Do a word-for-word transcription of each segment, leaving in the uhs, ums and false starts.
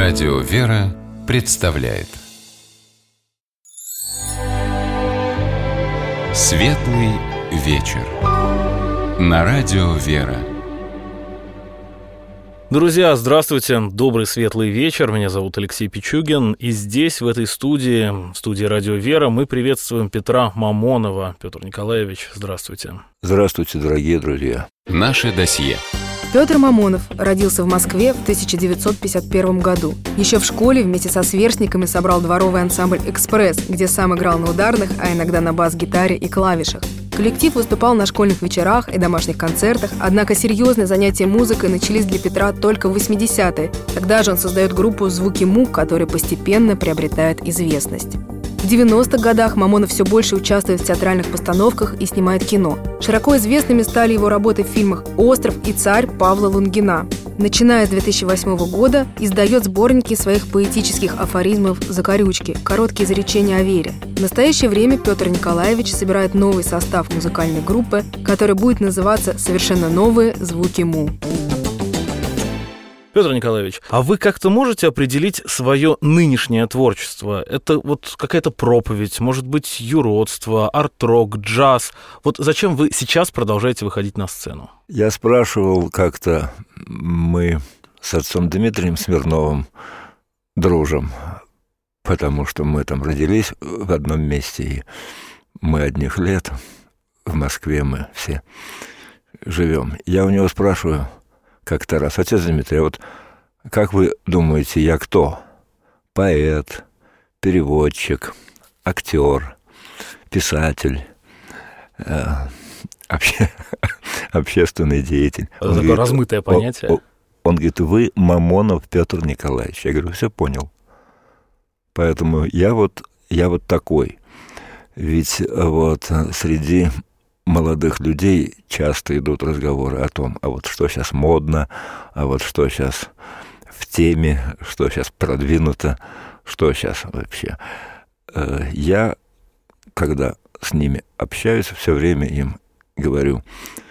Радио «Вера» представляет Светлый вечер на Радио «Вера». Друзья, здравствуйте, добрый светлый вечер, меня зовут Алексей Пичугин, и здесь, в этой студии, в студии Радио «Вера», мы приветствуем Петра Мамонова. Петр Николаевич, здравствуйте. Здравствуйте, дорогие друзья. Наше досье. Петр Мамонов родился в Москве в тысяча девятьсот пятьдесят первом году. Еще в школе вместе со сверстниками собрал дворовый ансамбль «Экспресс», где сам играл на ударных, а иногда на бас-гитаре и клавишах. Коллектив выступал на школьных вечерах и домашних концертах, однако серьезные занятия музыкой начались для Петра только в восьмидесятые. Тогда же он создает группу «Звуки Му», которая постепенно приобретает известность. В девяностых годах Мамонов все больше участвует в театральных постановках и снимает кино. Широко известными стали его работы в фильмах «Остров» и «Царь» Павла Лунгина. Начиная с две тысячи восьмого года издает сборники своих поэтических афоризмов «Закорючки», короткие изречения о вере. В настоящее время Петр Николаевич собирает новый состав музыкальной группы, который будет называться «Совершенно новые звуки Му». Петр Николаевич, а вы как-то можете определить свое нынешнее творчество? Это вот какая-то проповедь, может быть, юродство, арт-рок, джаз. Вот зачем вы сейчас продолжаете выходить на сцену? Я спрашивал как-то, мы с отцом Дмитрием Смирновым дружим, потому что мы там родились в одном месте, и мы одних лет, в Москве мы все живем. Я у него спрашиваю как-то раз: отец Дмитрий, а вот как вы думаете, я кто? Поэт, переводчик, актер, писатель, э, обще, общественный деятель. Это такое говорит, размытое понятие. Он, он говорит: вы Мамонов Петр Николаевич. Я говорю: все понял. Поэтому я вот, я вот такой. Ведь вот среди молодых людей часто идут разговоры о том, а вот что сейчас модно, а вот что сейчас в теме, что сейчас продвинуто, что сейчас вообще. Я, когда с ними общаюсь, все время им говорю,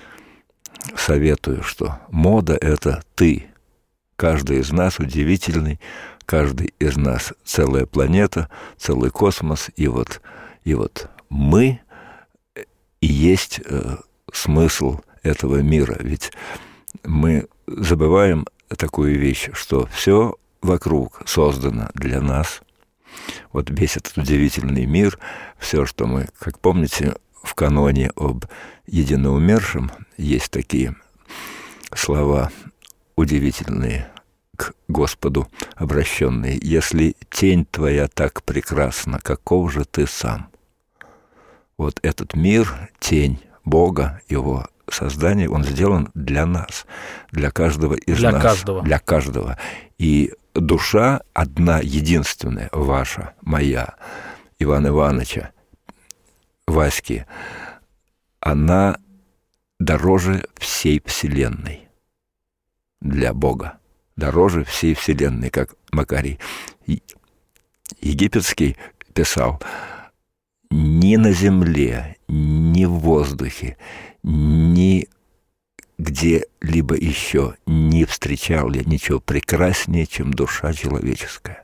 советую, что мода — это ты. Каждый из нас удивительный, каждый из нас целая планета, целый космос, и вот, и вот мы и есть э, смысл этого мира. Ведь мы забываем такую вещь, что все вокруг создано для нас. Вот весь этот удивительный мир, все, что мы, как помните, в каноне об единоумершем есть такие слова удивительные, к Господу обращенные: «Если тень твоя так прекрасна, каков же ты сам?» Вот этот мир, тень Бога, Его создание, он сделан для нас, для каждого из для нас. Каждого. Для каждого. И душа одна, единственная, ваша, моя, Ивана Ивановича, Васьки, она дороже всей вселенной для Бога. Дороже всей вселенной, как Макарий Египетский писал: ни на земле, ни в воздухе, ни где-либо еще не встречал я ничего прекраснее, чем душа человеческая.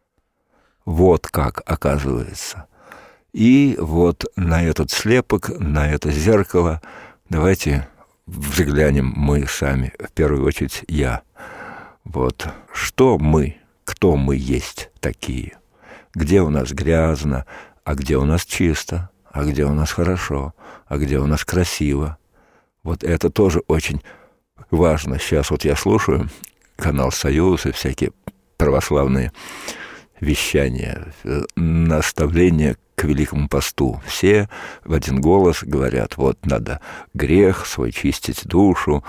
Вот как оказывается. И вот на этот слепок, на это зеркало давайте взглянем мы сами, в первую очередь я. Вот что мы, кто мы есть такие, где у нас грязно, а где у нас чисто, а где у нас хорошо, а где у нас красиво. Вот это тоже очень важно. Сейчас вот я слушаю канал «Союз» и всякие православные вещания, наставления к Великому посту. Все в один голос говорят: вот надо грех свой чистить, душу,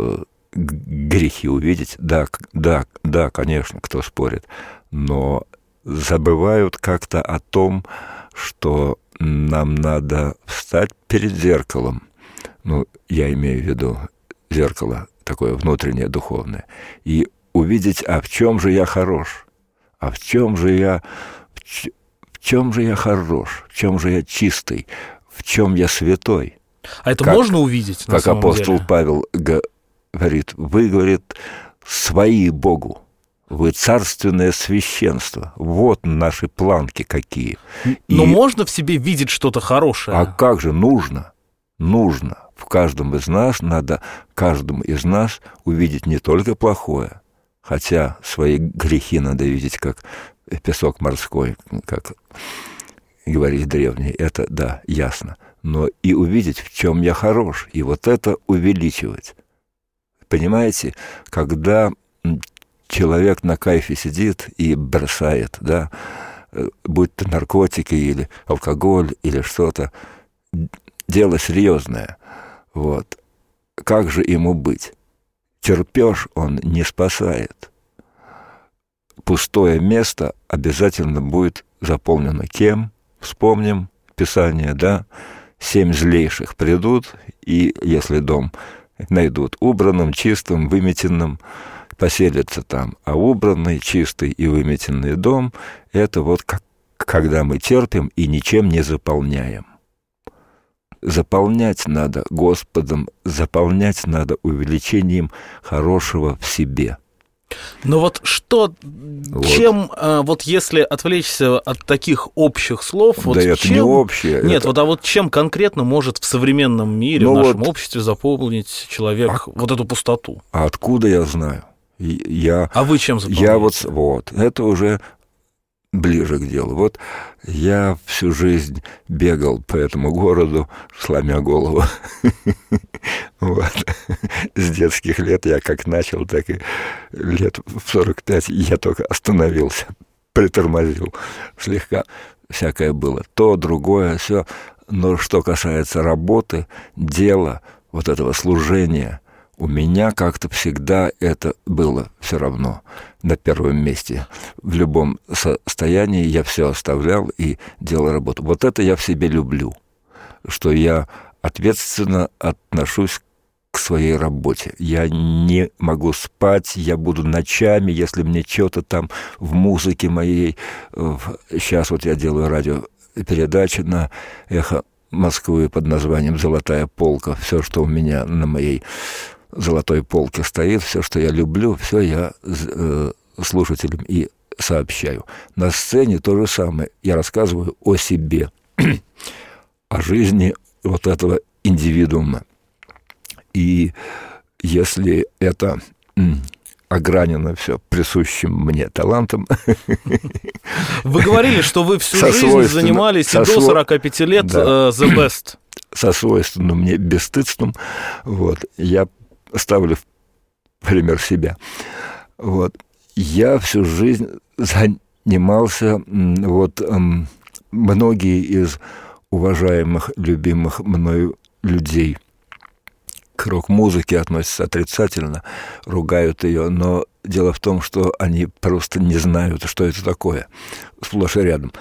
грехи увидеть. Да, да, да, конечно, кто спорит. Но забывают как-то о том, что нам надо встать перед зеркалом. Ну, я имею в виду зеркало такое внутреннее, духовное, и увидеть, а в чем же я хорош, а в чем же я, в чем же я хорош, в чем же я чистый, в чем я святой. А это как, можно увидеть, на как самом апостол деле? Павел говорит: вы, говорит, свои Богу, Вы царственное священство. Вот наши планки какие. Но И... можно в себе видеть что-то хорошее? А как же нужно? Нужно. В каждом из нас надо, каждому из нас увидеть не только плохое, хотя свои грехи надо видеть как песок морской, как говорили древние. Это, да, ясно. Но и увидеть, в чем я хорош, и вот это увеличивать. Понимаете, когда человек на кайфе сидит и бросает, да, будь то наркотики или алкоголь или что-то, дело серьезное. Вот. Как же ему быть? Терпеж он не спасает. Пустое место обязательно будет заполнено кем? Вспомним Писание, да? Семь злейших придут, и если дом найдут убранным, чистым, выметенным, поселятся там. А убранный, чистый и выметенный дом — это вот как, когда мы терпим и ничем не заполняем. Заполнять надо Господом, заполнять надо увеличением хорошего в себе. Но вот что, вот. чем, вот если отвлечься от таких общих слов... Да вот это чем, не общее. Нет, это... вот, а вот чем конкретно может в современном мире, ну в нашем вот... обществе заполнить человек а... вот эту пустоту? А откуда я знаю? Я... А вы чем заполняете? Я вот, вот, это уже ближе к делу. Вот я всю жизнь бегал по этому городу, сломя голову. Вот. С детских лет я как начал, так и лет в сорок пять я только остановился, притормозил слегка. Всякое было. То, другое, все. Но что касается работы, дела, вот этого служения, у меня как-то всегда это было все равно на первом месте. В любом состоянии я все оставлял и делал работу. Вот это я в себе люблю, что я ответственно отношусь к своей работе. Я не могу спать, я буду ночами, если мне что-то там в музыке моей... Сейчас вот я делаю радиопередачи на «Эхо Москвы» под названием «Золотая полка». Все, что у меня на моей золотой полке стоит, все, что я люблю, все я э, слушателям и сообщаю. На сцене то же самое. Я рассказываю о себе, о жизни вот этого индивидуума. И если это огранено все присущим мне талантом... Вы говорили, что вы всю жизнь занимались и до сорока пяти лет да, the best. Со свойственным мне бесстыдством. Вот, я ставлю в пример себя. Вот. Я всю жизнь занимался, вот, многие из уважаемых, любимых мною людей к рок-музыке относятся отрицательно, ругают ее, но дело в том, что они просто не знают, что это такое, сплошь и рядом.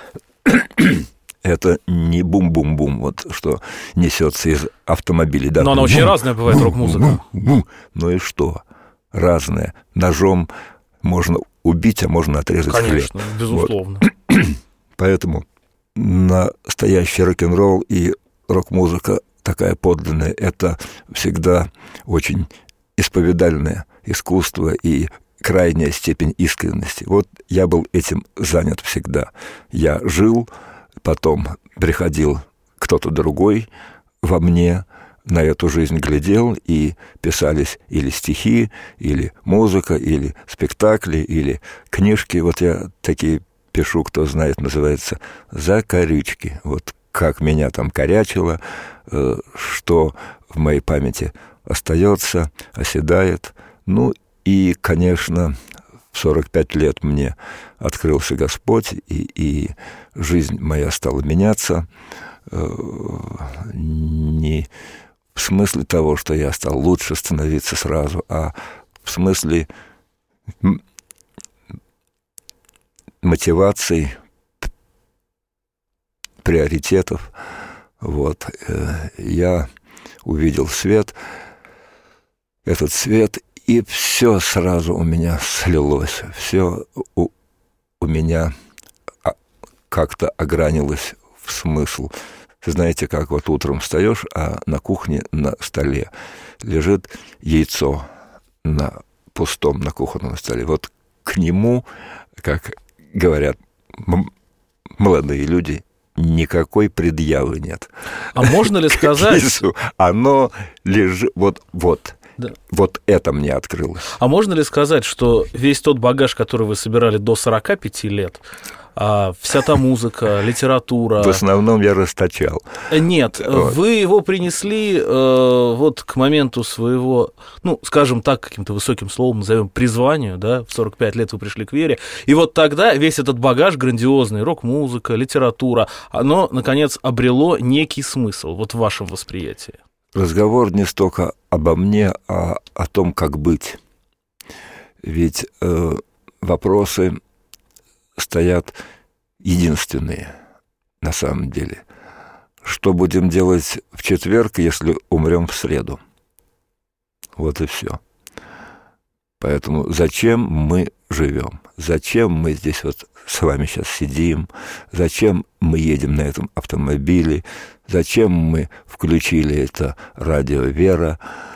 Это не бум-бум-бум, вот что несется из автомобилей. Да? Но она очень разная бывает, рок-музыка. Ну и что? Разная. Ножом можно убить, а можно отрезать хлеб. Конечно, безусловно. Вот. Поэтому настоящий рок-н-ролл и рок-музыка такая подлинная, это всегда очень исповедальное искусство и крайняя степень искренности. Вот я был этим занят всегда. Я жил... Потом приходил кто-то другой во мне, на эту жизнь глядел, и писались или стихи, или музыка, или спектакли, или книжки. Вот я такие пишу, кто знает, называется «Закорючки». Вот как меня там корячило, что в моей памяти остается, оседает. Ну и, конечно... В сорок пять лет мне открылся Господь, и, и жизнь моя стала меняться. Не в смысле того, что я стал лучше становиться сразу, а в смысле мотиваций, приоритетов. Вот. Я увидел свет, этот свет, и все сразу у меня слилось, все у, у меня как-то огранилось в смысл. Ты знаете, как вот утром встаешь, а на кухне на столе лежит яйцо на пустом, на кухонном столе. Вот к нему, как говорят м- молодые люди, никакой предъявы нет. А можно ли сказать... Оно лежит... Вот, вот. Да. Вот это мне открылось. А можно ли сказать, что весь тот багаж, который вы собирали до сорока пяти лет, а вся та музыка, литература... В основном я расточал. Нет, вот. Вы его принесли э, вот к моменту своего, ну, скажем так, каким-то высоким словом назовем, призванию, да, в сорок пять лет вы пришли к вере, и вот тогда весь этот багаж грандиозный, рок-музыка, литература, оно, наконец, обрело некий смысл, вот в вашем восприятии. Разговор не столько обо мне, а о том, как быть. Ведь э, вопросы стоят единственные на самом деле. Что будем делать в четверг, если умрем в среду? Вот и все. Поэтому зачем мы живем? Зачем мы здесь вот с вами сейчас сидим? Зачем мы едем на этом автомобиле? Зачем мы включили это радио «Вера»?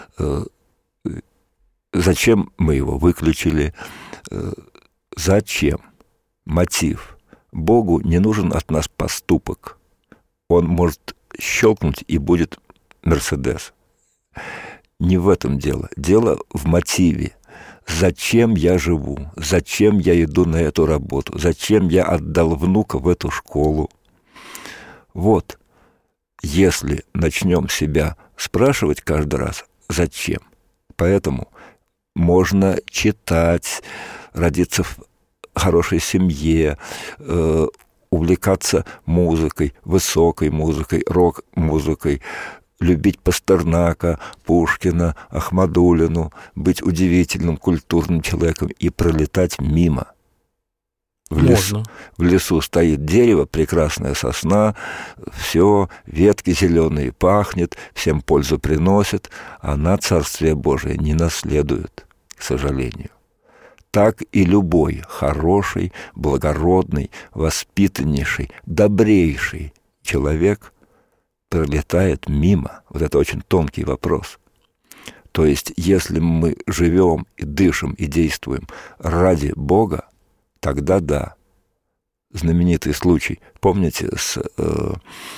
Зачем мы его выключили? Зачем? Мотив. Богу не нужен от нас поступок. Он может щелкнуть, и будет Мерседес. Не в этом дело. Дело в мотиве. Зачем я живу? Зачем я иду на эту работу? Зачем я отдал внука в эту школу? Вот. Если начнем себя спрашивать каждый раз, зачем? Поэтому можно читать, родиться в хорошей семье, э, увлекаться музыкой, высокой музыкой, рок-музыкой, любить Пастернака, Пушкина, Ахмадуллину, быть удивительным культурным человеком и пролетать мимо. В лесу, в лесу стоит дерево, прекрасная сосна, все, ветки зеленые, пахнет, всем пользу приносит, она Царствие Божие не наследует, к сожалению. Так и любой хороший, благородный, воспитаннейший, добрейший человек пролетает мимо. Вот это очень тонкий вопрос. То есть, если мы живем и дышим и действуем ради Бога, тогда да. Знаменитый случай, помните, с, э,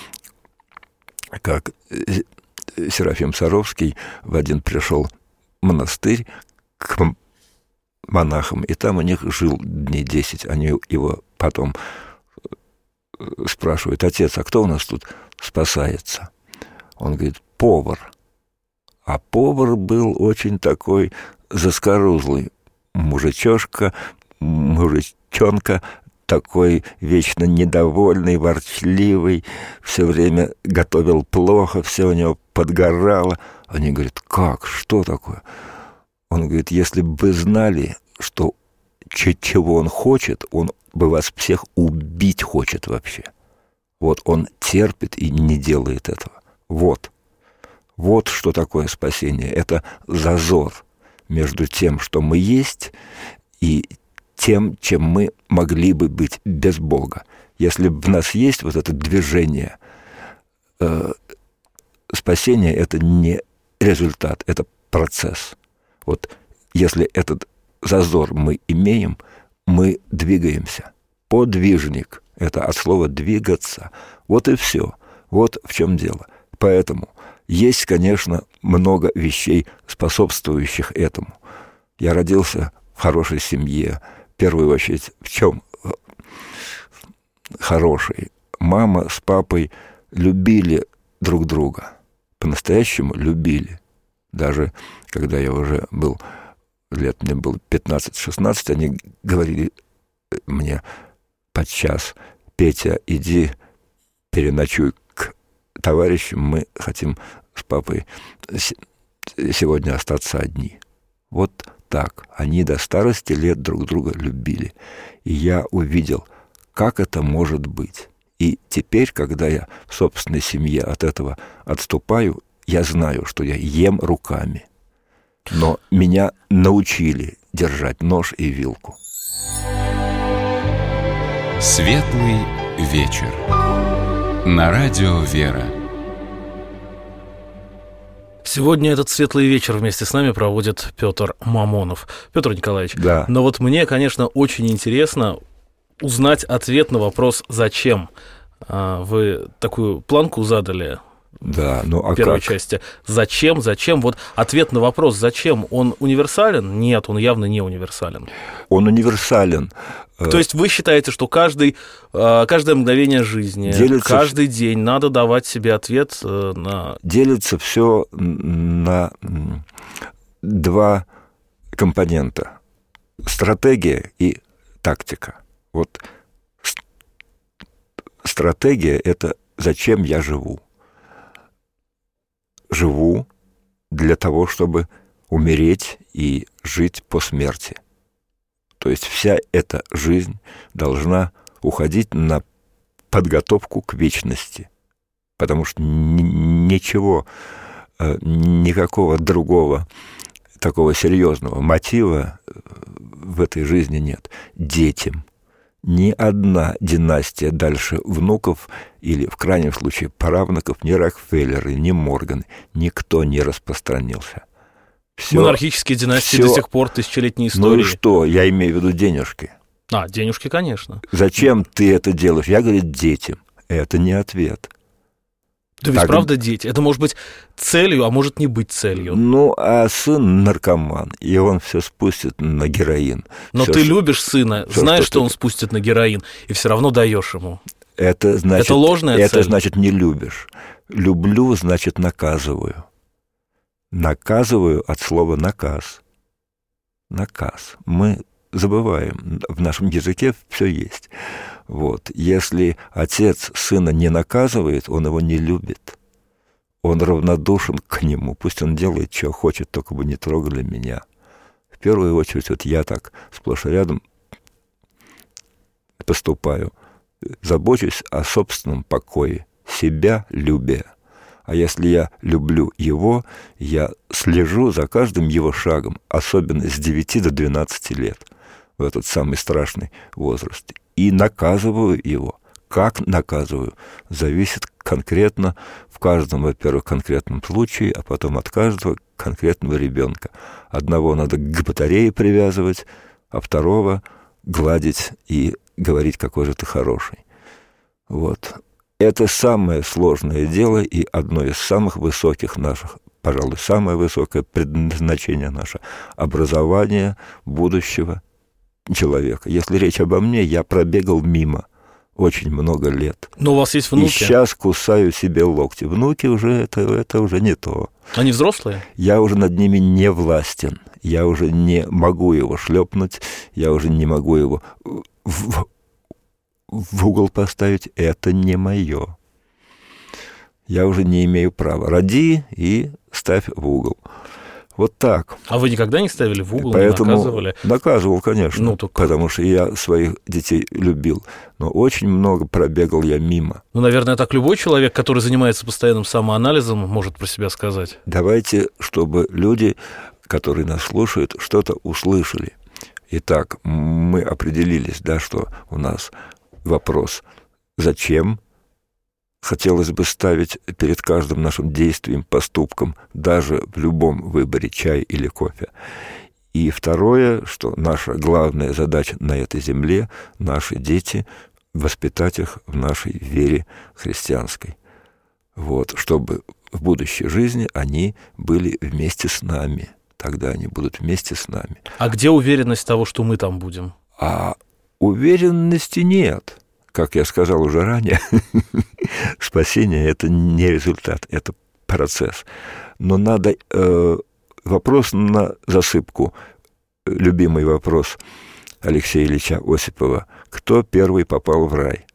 как Серафим Саровский в один пришел монастырь к монахам, и там у них жил дней десять. Они его потом спрашивают: отец, а кто у нас тут спасается? Он говорит: повар. А повар был очень такой заскорузлый мужичошка, мужичонка, такой вечно недовольный, ворчливый, все время готовил плохо, все у него подгорало. Они говорят: как, что такое? Он говорит: если бы вы знали, что чего он хочет, он бы вас всех убить хочет вообще. Вот он терпит и не делает этого. Вот. Вот что такое спасение. Это зазор между тем, что мы есть, и тем, чем мы могли бы быть без Бога. Если в нас есть вот это движение, э, спасение — это не результат, это процесс. Вот если этот зазор мы имеем, мы двигаемся. Подвижник — это от слова «двигаться». Вот и все. Вот в чем дело. Поэтому есть, конечно, много вещей, способствующих этому. Я родился в хорошей семье. В первую очередь, в чем хорошей? Мама с папой любили друг друга. По-настоящему любили. Даже когда я уже был, лет мне было пятнадцать-шестнадцать, они говорили мне подчас: Петя, иди переночуй к товарищам, мы хотим с папой сегодня остаться одни. Вот так. Они до старости лет друг друга любили. И я увидел, как это может быть. И теперь, когда я в собственной семье от этого отступаю, я знаю, что я ем руками. Но меня научили держать нож и вилку. Светлый вечер. На радио «Вера». Сегодня этот светлый вечер вместе с нами проводит Петр Мамонов. Петр Николаевич, Да. но вот мне, конечно, очень интересно узнать ответ на вопрос «Зачем?». Вы такую планку задали Да, ну а в первой как? части. Зачем, зачем? Вот ответ на вопрос «Зачем?» он универсален? Нет, он явно не универсален. Он универсален. То есть вы считаете, что каждый, каждое мгновение жизни, Делится каждый день надо давать себе ответ на... Делится все на два компонента. Стратегия и тактика. Вот стратегия – это зачем я живу. Живу для того, чтобы умереть и жить по смерти. То есть вся эта жизнь должна уходить на подготовку к вечности. Потому что ничего, никакого другого такого серьезного мотива в этой жизни нет. Детям. Ни одна династия дальше внуков или, в крайнем случае, правнуков, ни Рокфеллеры, ни Морганы, никто не распространился. Всё, Монархические династии всё, до сих пор тысячелетней истории. Ну и что? Я имею в виду денежки. А, денежки, конечно. Зачем ты это делаешь? Я говорю, детям. Это не ответ. Да ведь Так, правда дети. Это может быть целью, а может не быть целью. Ну, а сын наркоман, и он все спустит на героин. Но Всё, ты что- любишь сына, всё, знаешь, что что ты- он спустит на героин, и все равно даешь ему. Это значит, Это ложная это цель. значит не любишь. Люблю, значит наказываю. Наказываю от слова наказ. Наказ. Мы забываем, в нашем языке все есть. Вот. Если отец сына не наказывает, он его не любит. Он равнодушен к нему. Пусть он делает, что хочет, только бы не трогали меня. В первую очередь, вот я так сплошь и рядом поступаю. Забочусь о собственном покое, себя любя. А если я люблю его, я слежу за каждым его шагом, особенно с девяти до двенадцати лет, в этот самый страшный возраст, и наказываю его. Как наказываю, зависит конкретно в каждом, во-первых, конкретном случае, а потом от каждого конкретного ребенка. Одного надо к батарее привязывать, а второго гладить и говорить, какой же ты хороший. Вот. Это самое сложное дело и одно из самых высоких наших, пожалуй, самое высокое предназначение наше – образование будущего человека. Если речь обо мне, я пробегал мимо очень много лет. Но у вас есть И внуки. сейчас кусаю себе локти. Внуки уже, это, это уже не то. Они взрослые? Я уже над ними не властен. Я уже не могу его шлепнуть. Я уже не могу его в, в угол поставить. Это не мое. Я уже не имею права. Роди и ставь в угол. Вот так. А вы никогда не ставили в угол, Поэтому не наказывали? наказывал, конечно, Ну, так- потому что я своих детей любил. Но очень много пробегал я мимо. Ну, наверное, так любой человек, который занимается постоянным самоанализом, может про себя сказать. Давайте, чтобы люди, которые нас слушают, что-то услышали. Итак, мы определились, да, что у нас вопрос «Зачем?». Хотелось бы ставить перед каждым нашим действием, поступком, даже в любом выборе чай или кофе. И второе, что наша главная задача на этой земле, наши дети, воспитать их в нашей вере христианской. Вот, чтобы в будущей жизни они были вместе с нами. Тогда они будут вместе с нами. А где уверенность того, что мы там будем? А уверенности нет. Как я сказал уже ранее, спасение – это не результат, это процесс. Но надо э, вопрос на засыпку, любимый вопрос Алексея Ильича Осипова. Кто первый попал в рай?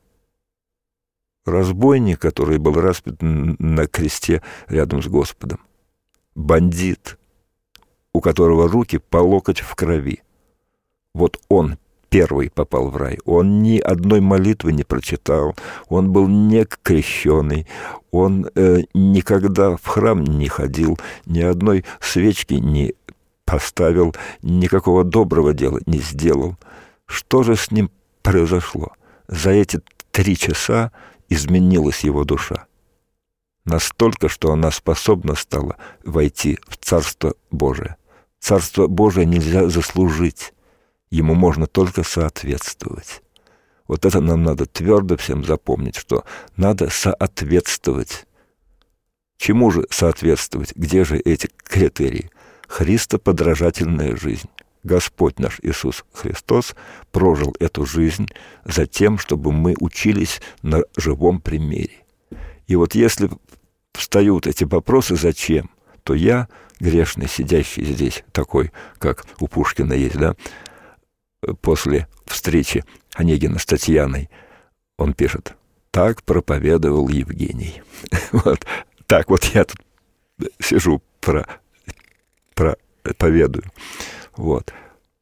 Разбойник, который был распят на кресте рядом с Господом. Бандит, у которого руки по локоть в крови. Вот он первый попал в рай. Он ни одной молитвы не прочитал, он был не крещеный, он э, никогда в храм не ходил, ни одной свечки не поставил, никакого доброго дела не сделал. Что же с ним произошло? За эти три часа изменилась его душа. Настолько, что она способна стала войти в Царство Божие. Царство Божие нельзя заслужить. Ему можно только соответствовать. Вот это нам надо твердо всем запомнить, что надо соответствовать. Чему же соответствовать? Где же эти критерии? Христоподражательная жизнь. Господь наш Иисус Христос прожил эту жизнь за тем, чтобы мы учились на живом примере. И вот если встают эти вопросы «зачем?», то я, грешный, сидящий здесь, такой, как у Пушкина есть, да, после встречи Онегина с Татьяной, он пишет: «Так проповедовал Евгений». Вот так вот я тут сижу, про, проповедую. Вот.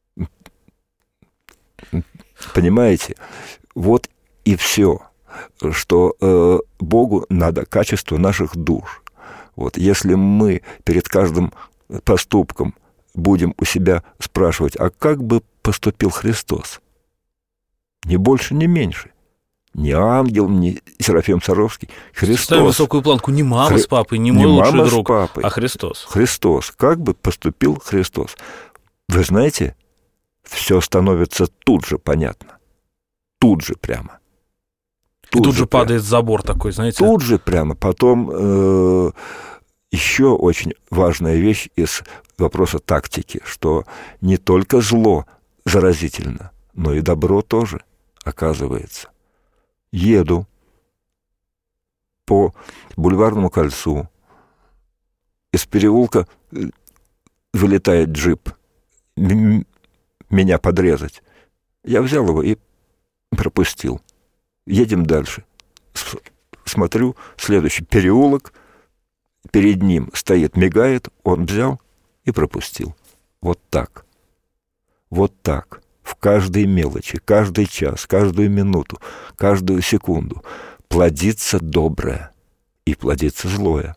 Понимаете? Вот и все, что э, Богу надо качество наших душ. Вот. Если мы перед каждым поступком будем у себя спрашивать, а как бы поступил Христос? Ни больше, ни меньше. Не ангел, не Серафим Саровский. Христос. Ставим высокую планку. Не мама Хри... с папой, не мой не лучший друг, папой, а Христос. Христос. Как бы поступил Христос? Вы знаете, все становится тут же понятно. Тут же прямо. Тут И тут же, же прямо. падает забор такой, знаете. Тут же прямо. Потом э, еще очень важная вещь из вопроса тактики, что не только зло заразительно, но и добро тоже, оказывается. Еду по Бульварному кольцу, из переулка вылетает джип, м- меня подрезать. Я взял его и пропустил. Едем дальше. С- смотрю, следующий переулок, перед ним стоит, мигает, он взял и пропустил. Вот так. Вот так. В каждой мелочи, каждый час, каждую минуту, каждую секунду плодится доброе и плодится злое.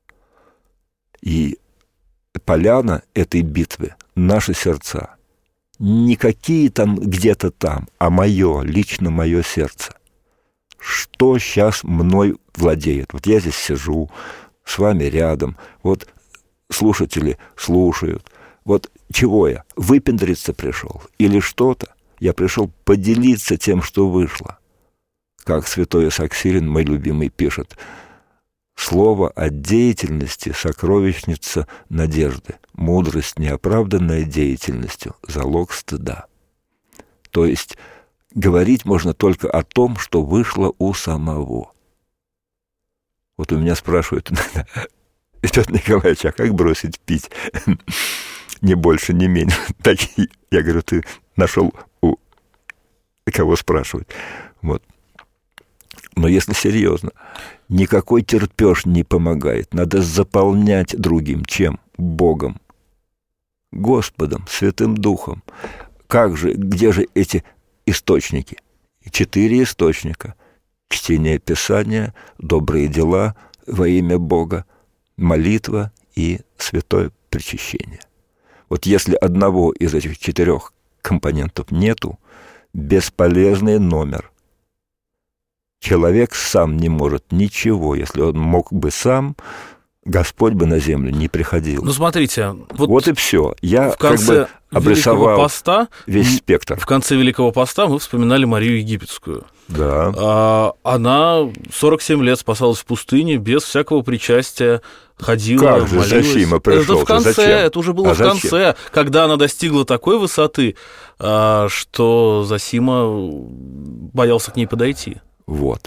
И поляна этой битвы — наши сердца. Не какие там где-то там, а мое, лично мое сердце. Что сейчас мной владеет? Вот я здесь сижу, с вами рядом, вот слушатели слушают. Вот чего я? Выпендриться пришел? Или что-то? Я пришел поделиться тем, что вышло. Как святой Исаак Сирин, мой любимый, пишет: «Слово о деятельности — сокровищница надежды. Мудрость, неоправданная деятельностью, залог стыда». То есть говорить можно только о том, что вышло у самого. Вот у меня спрашивают иногда: Петр Николаевич, а как бросить пить? Ни больше, ни меньше. Так я говорю, ты нашел у кого спрашивать. Вот. Но если серьезно, никакой терпеж не помогает. Надо заполнять другим. Чем? Богом, Господом, Святым Духом. Как же, где же эти источники? Четыре источника. Чтение Писания, добрые дела во имя Бога, молитва и святое причащение. Вот если одного из этих четырех компонентов нету, бесполезный номер. Человек сам не может ничего. Если он мог бы сам, Господь бы на землю не приходил. Ну, смотрите. Вот, вот и все. Я в конце как бы обрисовал поста, весь спектр. В конце Великого Поста мы вспоминали Марию Египетскую. Да. А, она сорок семь лет спасалась в пустыне без всякого причастия, ходила, как же молилась. Зосима пришел? Это в конце, зачем? это уже было а в конце, когда она достигла такой высоты, что Зосима боялся к ней подойти. Вот.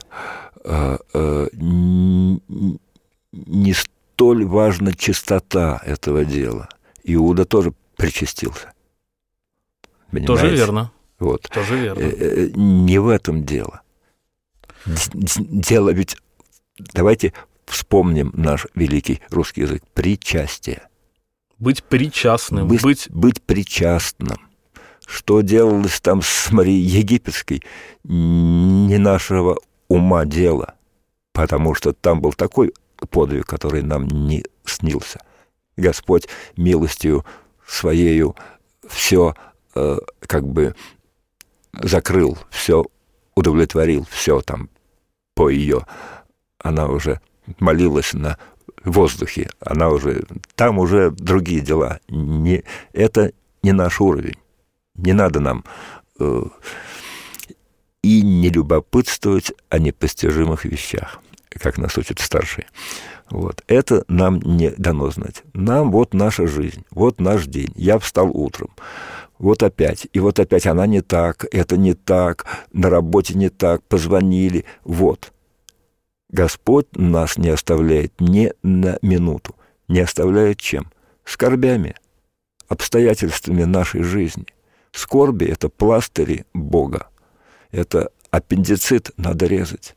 Не столь важна чистота этого дела. Иуда тоже причастился. Понимаете? Тоже верно. Вот. Тоже верно. Не в этом дело. Дело ведь... Давайте вспомним наш великий русский язык. Причастие. Быть причастным. Быть, быть... быть причастным. Что делалось там с Марией Египетской, не нашего ума дело. Потому что там был такой подвиг, который нам не снился. Господь милостью Своею все э, как бы закрыл, все удовлетворил, все там по ее. Она уже молилась на воздухе. Она уже... Там уже другие дела. Не, это не наш уровень. Не надо нам э, и не любопытствовать о непостижимых вещах, как нас учат старшие. Вот. Это нам не дано знать. Нам вот наша жизнь, вот наш день. Я встал утром. Вот опять. И вот опять она не так, это не так, на работе не так, позвонили. Вот. Господь нас не оставляет ни на минуту. Не оставляет чем? Скорбями, обстоятельствами нашей жизни. Скорби — это пластыри Бога. Это аппендицит надо резать.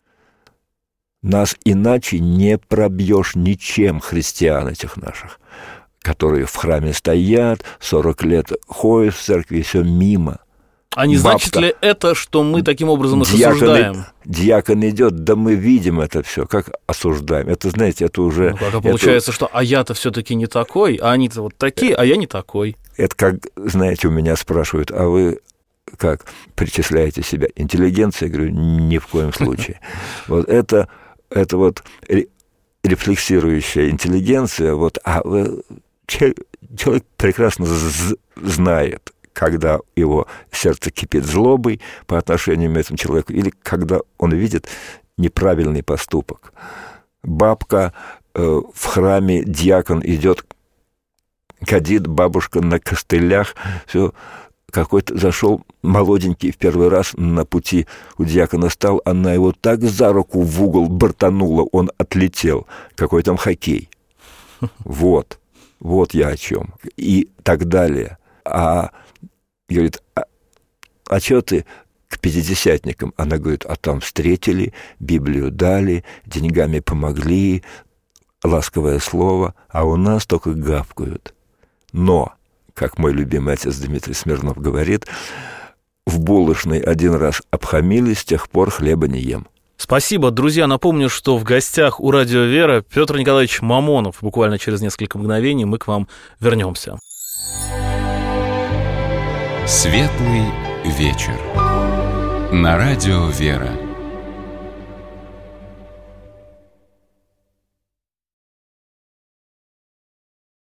Нас иначе не пробьешь ничем, христиан этих наших, которые в храме стоят, сорок лет ходят в церкви, и все мимо. А не Бабка, значит ли это, что мы таким образом их диакон, осуждаем? Диакон идет, да мы видим это все, как осуждаем. Это, знаете, это уже... Ну, как, а получается, это, что а я-то все-таки не такой, а они-то вот такие, а я не такой. Это как, знаете, у меня спрашивают, а вы как причисляете себя? Интеллигенция? Я говорю, ни в коем случае. Вот это, это вот рефлексирующая интеллигенция, вот, а человек прекрасно знает, когда его сердце кипит злобой по отношению к этому человеку, или когда он видит неправильный поступок. Бабка э, в храме, диакон идет, кадит, бабушка на костылях, все, какой-то зашел молоденький в первый раз на пути у диакона стал, она его так за руку в угол бортанула, он отлетел. Какой там хоккей. Вот, вот я о чем. И так далее. А говорит, а, а что ты к пятидесятникам? Она говорит, а там встретили, Библию дали, деньгами помогли, ласковое слово, а у нас только гавкают. Но, как мой любимый отец Дмитрий Смирнов говорит, в булочной один раз обхамили, с тех пор хлеба не ем. Спасибо, друзья. Напомню, что в гостях у Радио Вера Петр Николаевич Мамонов. Буквально через несколько мгновений мы к вам вернемся. Светлый вечер. На Радио Вера.